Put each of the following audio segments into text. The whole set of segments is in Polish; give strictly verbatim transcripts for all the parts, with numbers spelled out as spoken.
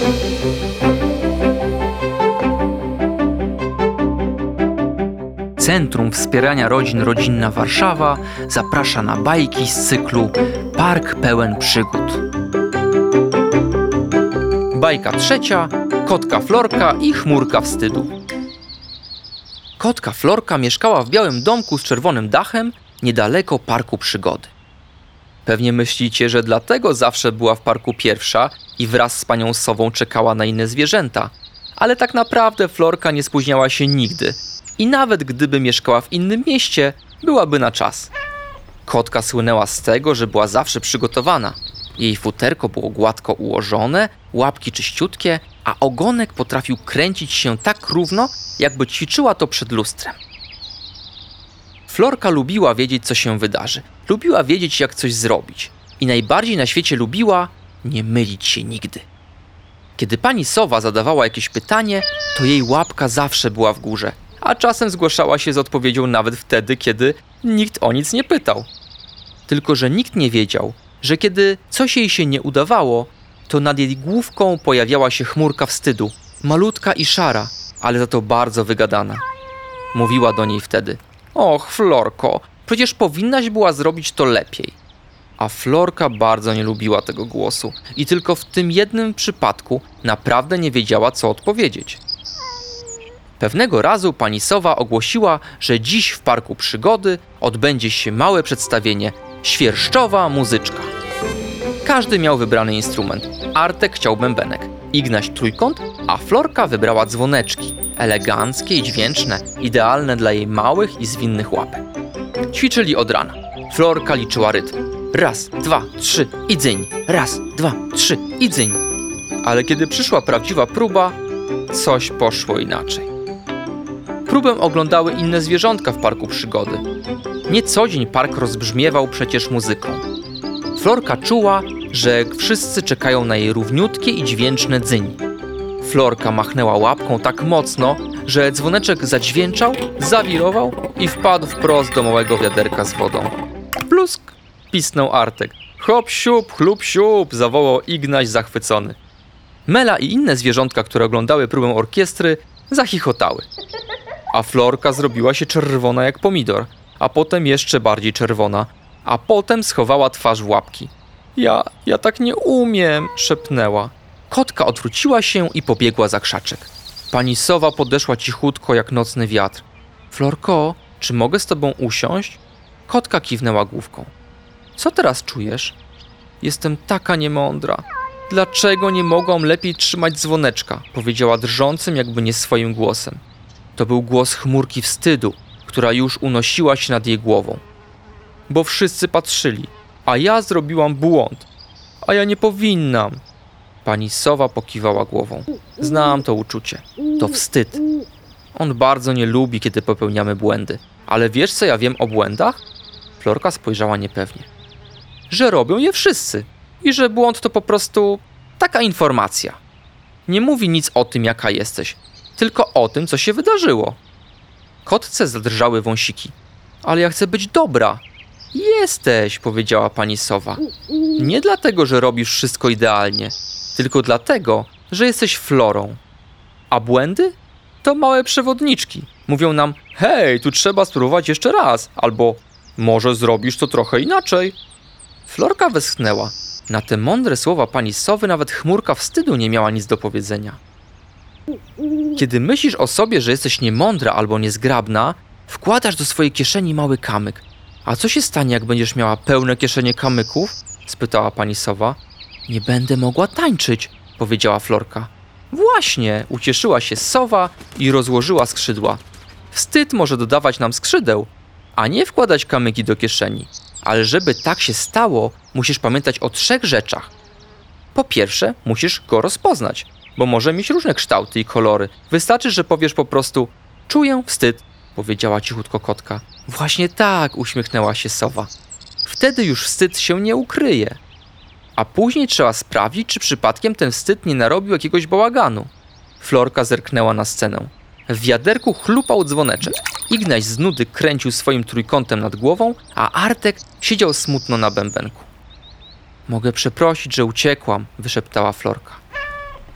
Centrum Wspierania Rodzin Rodzinna Warszawa zaprasza na bajki z cyklu Park pełen przygód. Bajka trzecia. Kotka Florka i chmurka wstydu. Kotka Florka mieszkała w białym domku z czerwonym dachem niedaleko parku przygody. Pewnie myślicie, że dlatego zawsze była w parku pierwsza i wraz z panią Sową czekała na inne zwierzęta. Ale tak naprawdę Florka nie spóźniała się nigdy i nawet gdyby mieszkała w innym mieście, byłaby na czas. Kotka słynęła z tego, że była zawsze przygotowana. Jej futerko było gładko ułożone, łapki czyściutkie, a ogonek potrafił kręcić się tak równo, jakby ćwiczyła to przed lustrem. Florka lubiła wiedzieć, co się wydarzy. Lubiła wiedzieć, jak coś zrobić. I najbardziej na świecie lubiła nie mylić się nigdy. Kiedy pani Sowa zadawała jakieś pytanie, to jej łapka zawsze była w górze, a czasem zgłaszała się z odpowiedzią nawet wtedy, kiedy nikt o nic nie pytał. Tylko że nikt nie wiedział, że kiedy coś jej się nie udawało, to nad jej główką pojawiała się chmurka wstydu, malutka i szara, ale za to bardzo wygadana. Mówiła do niej wtedy: och, Florko, przecież powinnaś była zrobić to lepiej. A Florka bardzo nie lubiła tego głosu i tylko w tym jednym przypadku naprawdę nie wiedziała, co odpowiedzieć. Pewnego razu pani Sowa ogłosiła, że dziś w parku przygody odbędzie się małe przedstawienie Świerszczowa muzyczka. Każdy miał wybrany instrument. Artek chciał bębenek, Ignaś trójkąt, a Florka wybrała dzwoneczki. Eleganckie i dźwięczne, idealne dla jej małych i zwinnych łapek. Ćwiczyli od rana. Florka liczyła rytm. Raz, dwa, trzy i dzyń. Raz, dwa, trzy i dzyń. Ale kiedy przyszła prawdziwa próba, coś poszło inaczej. Próbę oglądały inne zwierzątka w parku przygody. Nie co dzień park rozbrzmiewał przecież muzyką. Florka czuła, że wszyscy czekają na jej równiutkie i dźwięczne dzyń. Florka machnęła łapką tak mocno, że dzwoneczek zadźwięczał, zawirował i wpadł wprost do małego wiaderka z wodą. Plusk! Pisnął Artek. Hop siup, chlup siup! Zawołał Ignaś zachwycony. Mela i inne zwierzątka, które oglądały próbę orkiestry, zachichotały. A Florka zrobiła się czerwona jak pomidor, a potem jeszcze bardziej czerwona, a potem schowała twarz w łapki. Ja, ja tak nie umiem, szepnęła. Kotka odwróciła się i pobiegła za krzaczek. Pani Sowa podeszła cichutko jak nocny wiatr. Florko, czy mogę z tobą usiąść? Kotka kiwnęła główką. Co teraz czujesz? Jestem taka niemądra. Dlaczego nie mogłam lepiej trzymać dzwoneczka? Powiedziała drżącym, jakby nie swoim głosem. To był głos chmurki wstydu, która już unosiła się nad jej głową. Bo wszyscy patrzyli, a ja zrobiłam błąd. A ja nie powinnam. Pani Sowa pokiwała głową. Znam to uczucie. To wstyd. On bardzo nie lubi, kiedy popełniamy błędy. Ale wiesz, co ja wiem o błędach? Florka spojrzała niepewnie. Że robią je wszyscy. I że błąd to po prostu taka informacja. Nie mówi nic o tym, jaka jesteś. Tylko o tym, co się wydarzyło. Kotce zadrżały wąsiki. Ale ja chcę być dobra. Jesteś, powiedziała pani Sowa. Nie dlatego, że robisz wszystko idealnie, tylko dlatego, że jesteś Florą. A błędy? To małe przewodniczki. Mówią nam, hej, tu trzeba spróbować jeszcze raz, albo może zrobisz to trochę inaczej. Florka westchnęła. Na te mądre słowa pani Sowy nawet chmurka wstydu nie miała nic do powiedzenia. Kiedy myślisz o sobie, że jesteś niemądra albo niezgrabna, wkładasz do swojej kieszeni mały kamyk. A co się stanie, jak będziesz miała pełne kieszenie kamyków? Spytała pani Sowa. Nie będę mogła tańczyć, powiedziała Florka. Właśnie, ucieszyła się Sowa i rozłożyła skrzydła. Wstyd może dodawać nam skrzydeł, a nie wkładać kamyki do kieszeni. Ale żeby tak się stało, musisz pamiętać o trzech rzeczach. Po pierwsze, musisz go rozpoznać, bo może mieć różne kształty i kolory. Wystarczy, że powiesz po prostu czuję wstyd, powiedziała cichutko kotka. Właśnie tak, uśmiechnęła się Sowa. Wtedy już wstyd się nie ukryje. A później trzeba sprawdzić, czy przypadkiem ten wstyd nie narobił jakiegoś bałaganu. Florka zerknęła na scenę. W wiaderku chlupał dzwoneczek. Ignaś z nudy kręcił swoim trójkątem nad głową, a Artek siedział smutno na bębenku. Mogę przeprosić, że uciekłam, wyszeptała Florka.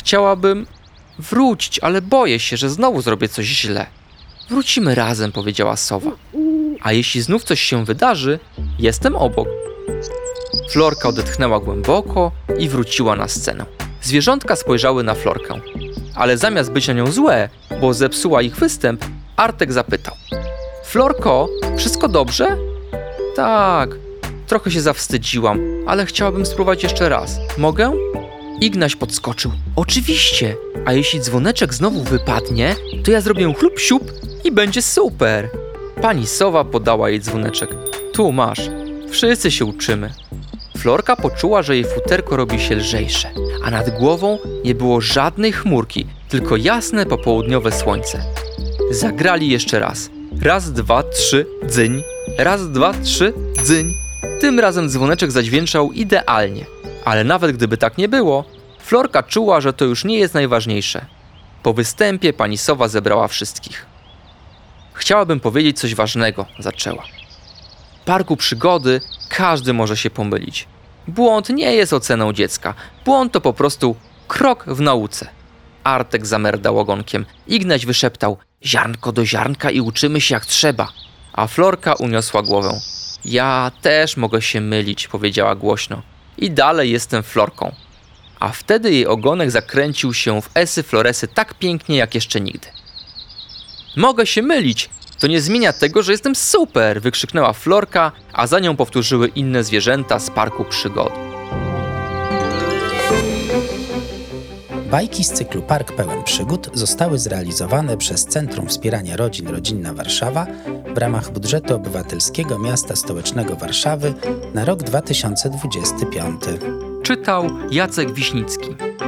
Chciałabym wrócić, ale boję się, że znowu zrobię coś źle. Wrócimy razem, powiedziała sowa. A jeśli znów coś się wydarzy, jestem obok. Florka odetchnęła głęboko i wróciła na scenę. Zwierzątka spojrzały na Florkę, ale zamiast być na nią złe, bo zepsuła ich występ, Artek zapytał: Florko, wszystko dobrze? Tak, trochę się zawstydziłam, ale chciałabym spróbować jeszcze raz. Mogę? Ignaś podskoczył. Oczywiście, a jeśli dzwoneczek znowu wypadnie, to ja zrobię chlup siup i będzie super. Pani sowa podała jej dzwoneczek. Tu masz, wszyscy się uczymy. Florka poczuła, że jej futerko robi się lżejsze, a nad głową nie było żadnej chmurki, tylko jasne popołudniowe słońce. Zagrali jeszcze raz. Raz, dwa, trzy, dzyń. Raz, dwa, trzy, dzyń. Tym razem dzwoneczek zadźwięczał idealnie. Ale nawet gdyby tak nie było, Florka czuła, że to już nie jest najważniejsze. Po występie pani sowa zebrała wszystkich. Chciałabym powiedzieć coś ważnego, zaczęła. W parku przygody każdy może się pomylić. Błąd nie jest oceną dziecka. Błąd to po prostu krok w nauce. Artek zamerdał ogonkiem. Ignaś wyszeptał: ziarnko do ziarnka i uczymy się jak trzeba. A Florka uniosła głowę. Ja też mogę się mylić, powiedziała głośno. I dalej jestem Florką. A wtedy jej ogonek zakręcił się w esy floresy tak pięknie jak jeszcze nigdy. Mogę się mylić, to nie zmienia tego, że jestem super, wykrzyknęła Florka, a za nią powtórzyły inne zwierzęta z parku przygody. Bajki z cyklu Park Pełen Przygód zostały zrealizowane przez Centrum Wspierania Rodzin Rodzinna Warszawa w ramach budżetu obywatelskiego Miasta Stołecznego Warszawy na rok dwa tysiące dwudziesty piąty. Czytał Jacek Wiśnicki.